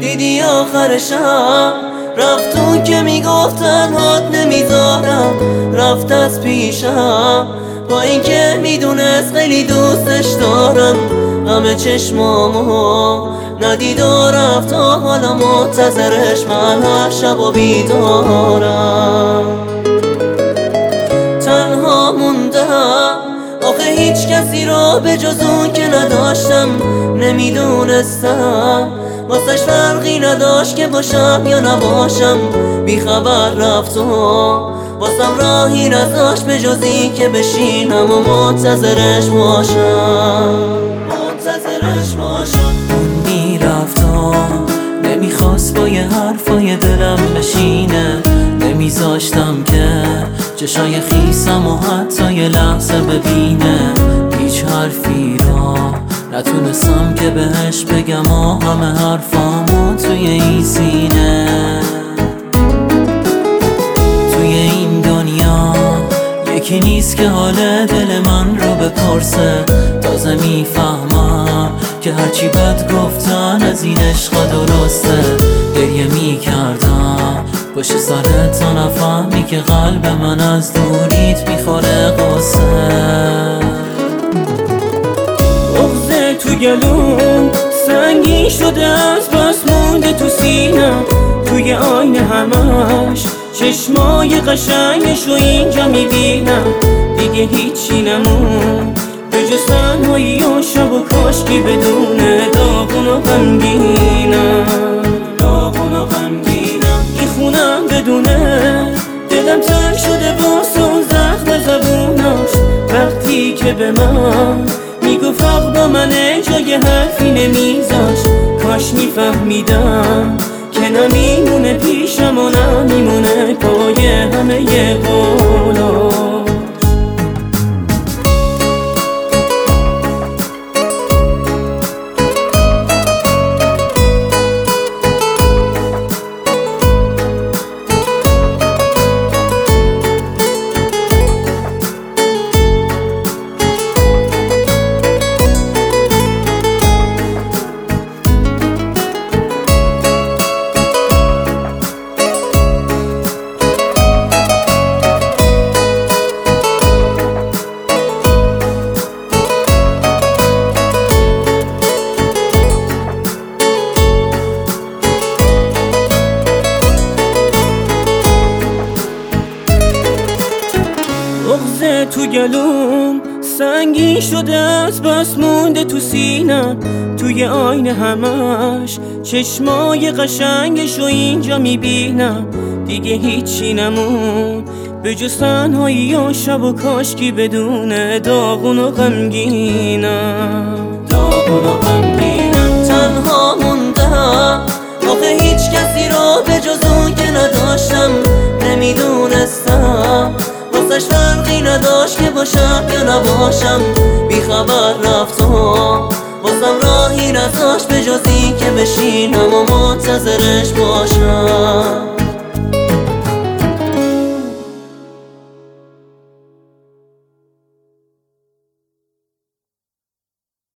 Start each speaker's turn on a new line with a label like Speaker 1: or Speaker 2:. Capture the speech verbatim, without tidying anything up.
Speaker 1: دیدی آخر شب رفتون که میگفتن هات نمیذارم، رفت از پیشم با اینکه میدونست خیلی دوستش دارم. همه چشمامو ندید و رفت و حالا منتظرش من هر شب و بیدارم. تنها موندم آخه هیچ کسی رو به جز اون که نداشتم. نمیدونستم واسش فرقی نداشت که باشم یا نباشم. بی خبر رفت و واسم راهی نذاشت به جز این که بشینم و منتظرش باشم، منتظرش باشم.
Speaker 2: اون میرفت و نمیخواست با یه حرفای دلم بشینه. نمیذاشتم که چشای خیسم و حتی یه لحظه ببینه. هیچ حرفی را نتونستم که بهش بگم و همه حرفامو توی این سینه. توی این دنیا یکی نیست که حال دل من رو بپرسه. تازه میفهمم که هرچی بد گفتن از این عشق درسته. گریه میکردم پشت سرت تا نفهمی که قلب من از دوریت میخوره قصه.
Speaker 3: بغضه تو گلوم سنگین شده از بس مونده تو سینم. توی آینه همش چشمای قشنگش رو اینجا میبینم. دیگه هیچی نمون به جز تنهایی و شب و کاشکی بدونه داغون و غمگینم، داغون و غمگینم. این خونم بدونه دلم تنگ شده باز اون زخم زبوناش. وقتی که به من میگفت حق با منه جای حرفی نمیذاش. کاش میفهمیدم که نمیمونه پیشم و نمیمونه پای همه ی قولاش. بغضه تو گلوم سنگین شده از بس مونده تو سینم. توی آینه همش چشمای قشنگش رو اینجا میبینم. دیگه هیچی نمون به جز تنهایی و شب و کاشکی بدونه داغون و غمگینم، داغون و غمگینم.
Speaker 1: تنها موندم آخه هیچ کسی رو به جز اون که نداشتم. نمیدونستم واسش فرقی نداشت که باشم یا نباشم. بی خبر رفت و واسم راهی نذاشت به جز این که بشینم و منتظرش باشم.